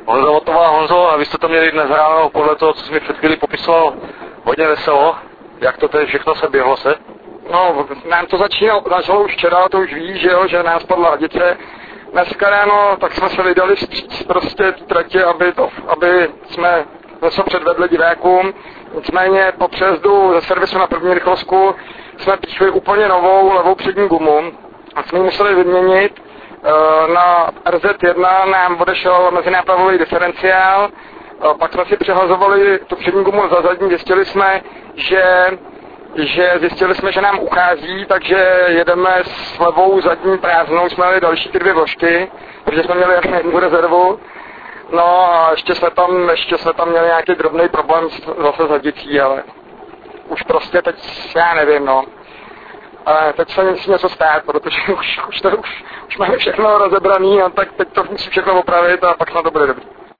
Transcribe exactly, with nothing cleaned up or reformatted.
Honzo Motová, Honzo, a vy jste to měli dnes ráno podle toho, co jsi mi před chvíli popisoval, hodně veselo. Jak to tady všechno se běhlo se? No, nám to začínalo, začalo už včera, to už ví, že jo, že nás padla hadice. Dneska ráno, tak jsme se vydali vstříc prostě té tratě, aby, to, aby jsme něco předvedli divákům. Nicméně po přejezdu ze servisu na první rychlostku jsme přišli úplně novou levou přední gumu a jsme ji museli vyměnit. Na R Z jedna nám odešel mezinápravový diferenciál, pak jsme si přehazovali tu přední gumu za zadní, zjistili jsme, že, že zjistili jsme, že nám uchází, takže jedeme s levou zadní prázdnou, jsme měli další ty dvě vložky, protože jsme měli jednu rezervu. No a ještě jsme tam, ještě jsme tam měli nějaký drobný problém zase s hadicí, ale už prostě teď, já nevím, no. Ale teď se musí něco stát, protože už, už, to, už, už máme všechno rozebraný a tak teď to musí všechno opravit a pak jsme to bude dobrý.